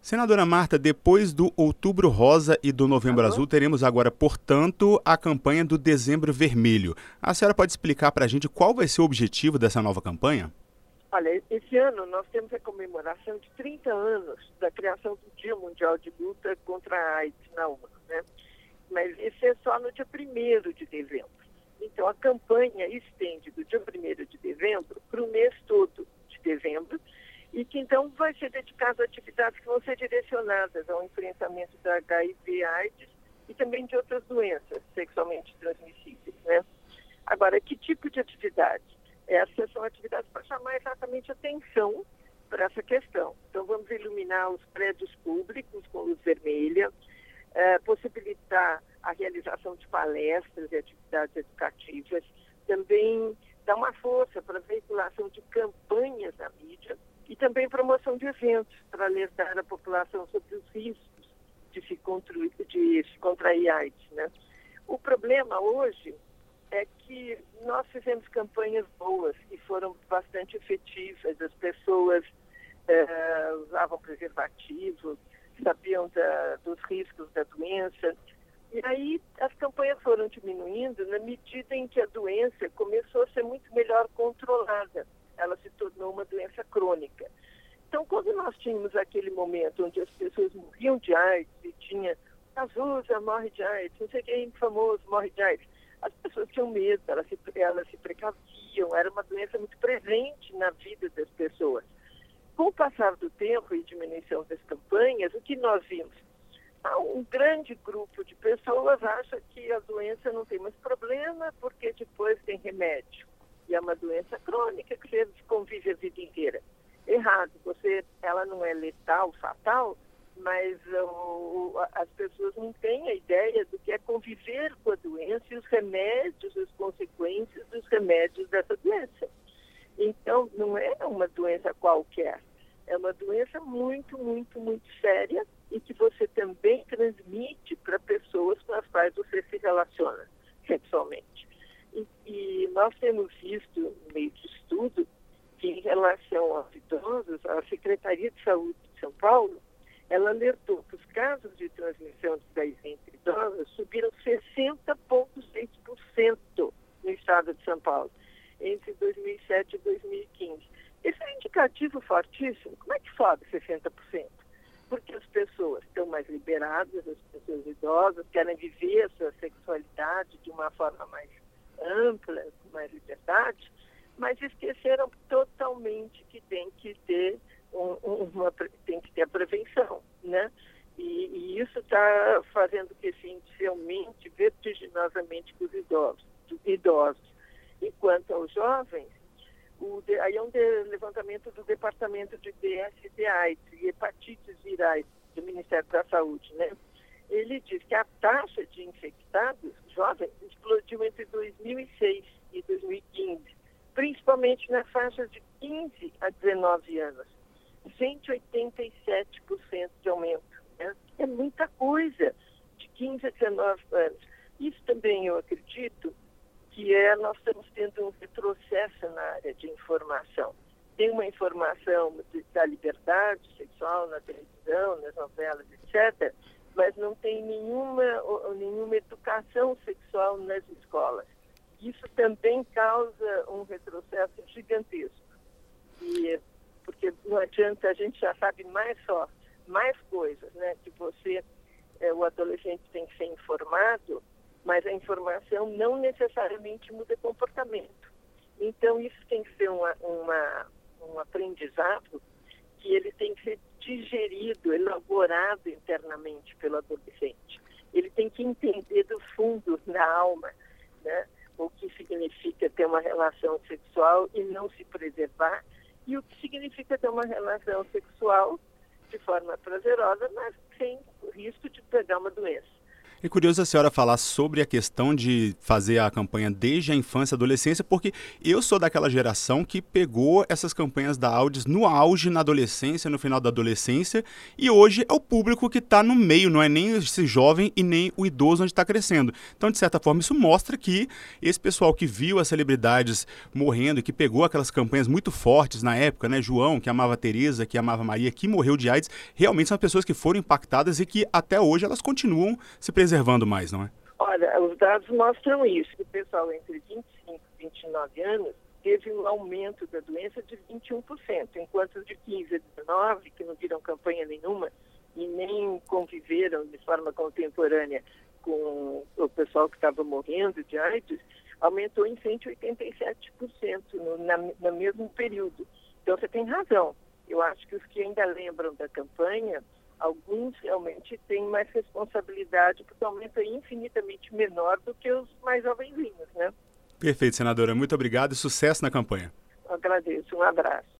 Senadora Marta, depois do Outubro Rosa e do Novembro Alô? Azul, teremos agora, portanto, a campanha do Dezembro Vermelho. A senhora pode explicar para a gente qual vai ser o objetivo dessa nova campanha? Olha, esse ano nós temos a comemoração de 30 anos da criação do Dia Mundial de Luta contra a AIDS na ONU, né? Mas esse é só no dia 1º de dezembro. Então, a campanha estende do dia 1º de dezembro para o mês todo de dezembro e que, então, vai ser dedicado a atividades que vão ser direcionadas ao enfrentamento da HIV/AIDS e também de outras doenças sexualmente transmissíveis, né? Agora, que tipo de atividade? Essas são atividades para chamar exatamente atenção para essa questão. Então, vamos iluminar os prédios públicos com luz vermelha, possibilitar a realização de palestras e atividades educativas, também dar uma força para a veiculação de campanhas na mídia e também promoção de eventos para alertar a população sobre os riscos de se contrair AIDS, né? O problema hoje é que nós fizemos campanhas boas e foram bastante efetivas. As pessoas usavam preservativo, sabiam dos riscos da doença. E aí as campanhas foram diminuindo na medida em que a doença começou a ser muito melhor controlada. Ela se tornou uma doença crônica. Então, quando nós tínhamos aquele momento onde as pessoas morriam de AIDS e tinha Cazuza morre de AIDS, não sei quem famoso morre de AIDS, as pessoas tinham medo, elas se precaviam, era uma doença muito presente na vida das pessoas. Com o passar do tempo e diminuição das campanhas, o que nós vimos? Um grande grupo de pessoas acha que a doença não tem mais problema porque depois tem remédio. E é uma doença crônica que você convive a vida inteira. Errado, ela não é letal, fatal, mas as pessoas não têm a ideia do que é conviver com a doença e os remédios, as consequências dos remédios dessa doença. Então, não é uma doença qualquer, é uma doença muito, muito, muito séria e que você também transmite para pessoas com as quais você se relaciona sexualmente. E nós temos visto, no meio de estudo, que em relação aos idosos, a Secretaria de Saúde de São Paulo, ela alertou que os casos de transmissão de HIV entre idosos subiram 60,6% no estado de São Paulo, entre 2007 e 2015. Esse é um indicativo fortíssimo. Como é que sobe 60%? Porque as pessoas estão mais liberadas, as pessoas idosas querem viver a sua sexualidade de uma forma mais ampla, com mais liberdade, mas esqueceram totalmente que tem que ter a prevenção, né? E isso está fazendo que esse índice aumente vertiginosamente com os idosos. Enquanto aos jovens, aí é um levantamento do Departamento de DST/AIDS e hepatites virais do Ministério da Saúde, né? Ele diz que a taxa de infectados jovens explodiu entre 2006 e 2015, principalmente nas faixas de 15 a 19 anos. 187% de aumento, né? É muita coisa, de 15 a 19 anos. Isso também eu acredito que nós estamos tendo um retrocesso na área de informação. Tem uma informação da liberdade sexual na televisão, nas novelas, etc., mas não tem nenhuma educação sexual nas escolas. Isso também causa um retrocesso gigantesco. Porque não adianta, a gente já sabe mais coisas, né? Que o adolescente tem que ser informado, mas a informação não necessariamente muda comportamento. Então, isso tem que ser um aprendizado que ele tem que ser digerido, elaborado internamente pelo adolescente. Ele tem que entender do fundo, da alma, né? O que significa ter uma relação sexual e não se preservar, e o que significa ter uma relação sexual de forma prazerosa, mas sem o risco de pegar uma doença. É curioso a senhora falar sobre a questão de fazer a campanha desde a infância e adolescência, porque eu sou daquela geração que pegou essas campanhas da Audis no auge, na adolescência, no final da adolescência, e hoje é o público que está no meio, não é nem esse jovem e nem o idoso onde está crescendo. Então, de certa forma, isso mostra que esse pessoal que viu as celebridades morrendo e que pegou aquelas campanhas muito fortes na época, né, João, que amava a Tereza, que amava a Maria, que morreu de AIDS, realmente são pessoas que foram impactadas e que até hoje elas continuam se preservando mais, não é? Olha, os dados mostram isso, que o pessoal entre 25 e 29 anos teve um aumento da doença de 21%, enquanto os de 15 a 19, que não viram campanha nenhuma e nem conviveram de forma contemporânea com o pessoal que estava morrendo de AIDS, aumentou em 187% no mesmo período. Então, você tem razão. Eu acho que os que ainda lembram da campanha, alguns realmente têm mais responsabilidade, porque o aumento é infinitamente menor do que os mais jovenzinhos, né? Perfeito, senadora. Muito obrigado e sucesso na campanha. Eu agradeço. Um abraço.